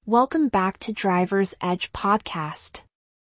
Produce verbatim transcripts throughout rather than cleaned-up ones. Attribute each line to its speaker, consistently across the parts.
Speaker 1: Welcome back to Driver's Edge podcast.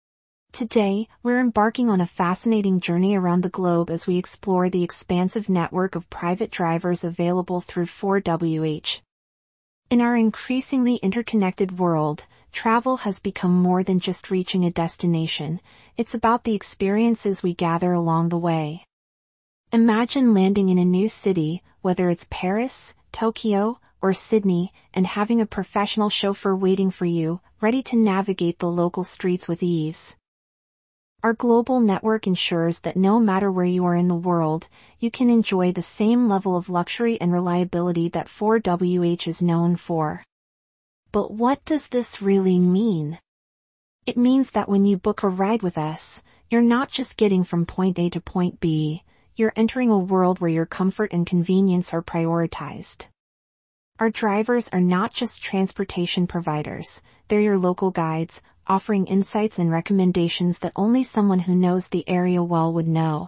Speaker 1: Today, we're embarking on a fascinating journey around the globe as we explore the expansive network of private drivers available through four W H. In our increasingly interconnected world, travel has become more than just reaching a destination. It's about the experiences we gather along the way. Imagine landing in a new city, whether it's Paris, Tokyo, or Sydney, and having a professional chauffeur waiting for you, ready to navigate the local streets with ease. Our global network ensures that no matter where you are in the world, you can enjoy the same level of luxury and reliability that four W H is known for. But what does this really mean? It means that when you book a ride with us, you're not just getting from point A to point B, you're entering a world where your comfort and convenience are prioritized. Our drivers are not just transportation providers, they're your local guides, offering insights and recommendations that only someone who knows the area well would know.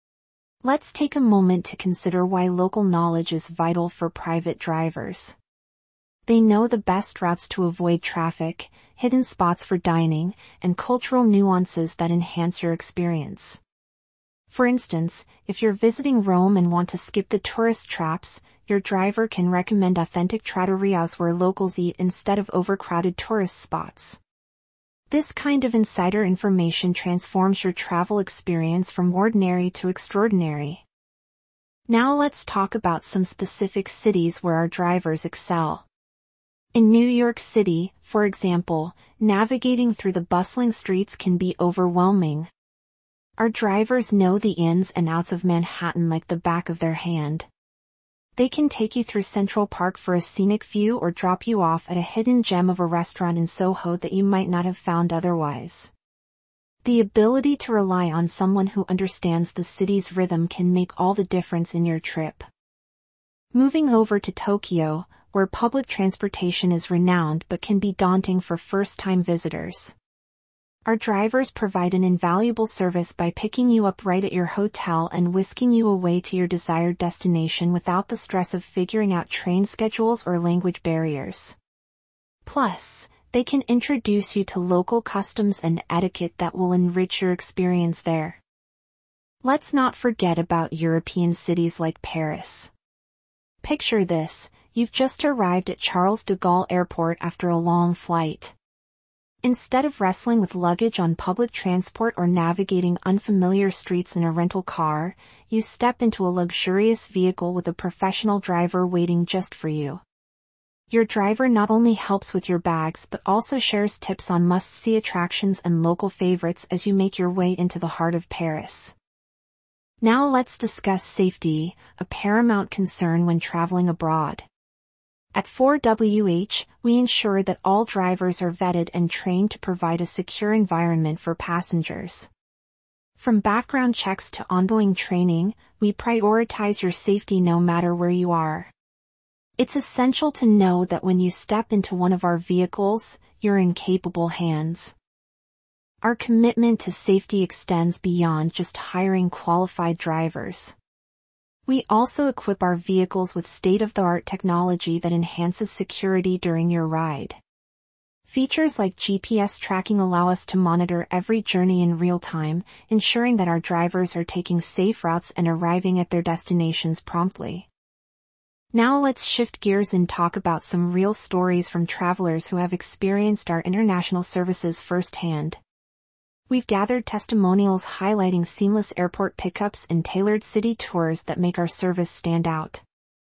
Speaker 1: Let's take a moment to consider why local knowledge is vital for private drivers. They know the best routes to avoid traffic, hidden spots for dining, and cultural nuances that enhance your experience. For instance, if you're visiting Rome and want to skip the tourist traps, your driver can recommend authentic trattorias where locals eat instead of overcrowded tourist spots. This kind of insider information transforms your travel experience from ordinary to extraordinary. Now let's talk about some specific cities where our drivers excel. In New York City, for example, navigating through the bustling streets can be overwhelming. Our drivers know the ins and outs of Manhattan like the back of their hand. They can take you through Central Park for a scenic view or drop you off at a hidden gem of a restaurant in Soho that you might not have found otherwise. The ability to rely on someone who understands the city's rhythm can make all the difference in your trip. Moving over to Tokyo, where public transportation is renowned but can be daunting for first-time visitors. Our drivers provide an invaluable service by picking you up right at your hotel and whisking you away to your desired destination without the stress of figuring out train schedules or language barriers. Plus, they can introduce you to local customs and etiquette that will enrich your experience there. Let's not forget about European cities like Paris. Picture this, you've just arrived at Charles de Gaulle Airport after a long flight. Instead of wrestling with luggage on public transport or navigating unfamiliar streets in a rental car, you step into a luxurious vehicle with a professional driver waiting just for you. Your driver not only helps with your bags but also shares tips on must-see attractions and local favorites as you make your way into the heart of Paris. Now let's discuss safety, a paramount concern when traveling abroad. At four W H, we ensure that all drivers are vetted and trained to provide a secure environment for passengers. From background checks to ongoing training, we prioritize your safety no matter where you are. It's essential to know that when you step into one of our vehicles, you're in capable hands. Our commitment to safety extends beyond just hiring qualified drivers. We also equip our vehicles with state-of-the-art technology that enhances security during your ride. Features like G P S tracking allow us to monitor every journey in real time, ensuring that our drivers are taking safe routes and arriving at their destinations promptly. Now let's shift gears and talk about some real stories from travelers who have experienced our international services firsthand. We've gathered testimonials highlighting seamless airport pickups and tailored city tours that make our service stand out.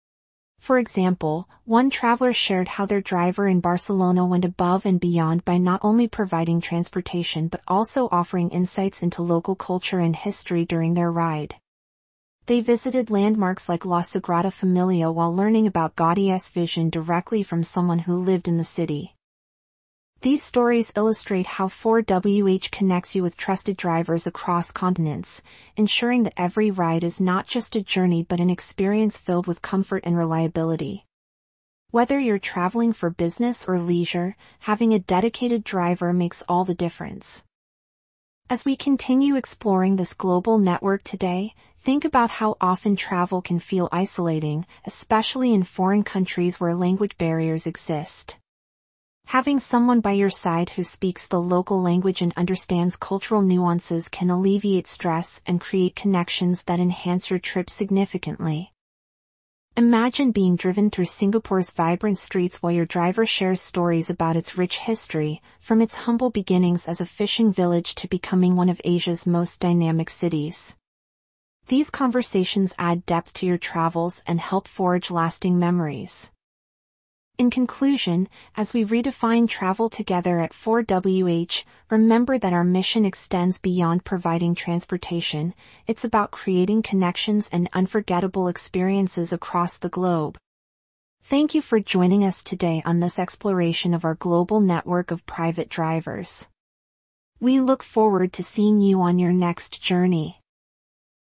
Speaker 1: For example, one traveler shared how their driver in Barcelona went above and beyond by not only providing transportation but also offering insights into local culture and history during their ride. They visited landmarks like La Sagrada Familia while learning about Gaudi's vision directly from someone who lived in the city. These stories illustrate how four W H connects you with trusted drivers across continents, ensuring that every ride is not just a journey but an experience filled with comfort and reliability. Whether you're traveling for business or leisure, having a dedicated driver makes all the difference. As we continue exploring this global network today, think about how often travel can feel isolating, especially in foreign countries where language barriers exist. Having someone by your side who speaks the local language and understands cultural nuances can alleviate stress and create connections that enhance your trip significantly. Imagine being driven through Singapore's vibrant streets while your driver shares stories about its rich history, from its humble beginnings as a fishing village to becoming one of Asia's most dynamic cities. These conversations add depth to your travels and help forge lasting memories. In conclusion, as we redefine travel together at four W H, remember that our mission extends beyond providing transportation. It's about creating connections and unforgettable experiences across the globe. Thank you for joining us today on this exploration of our global network of private drivers. We look forward to seeing you on your next journey.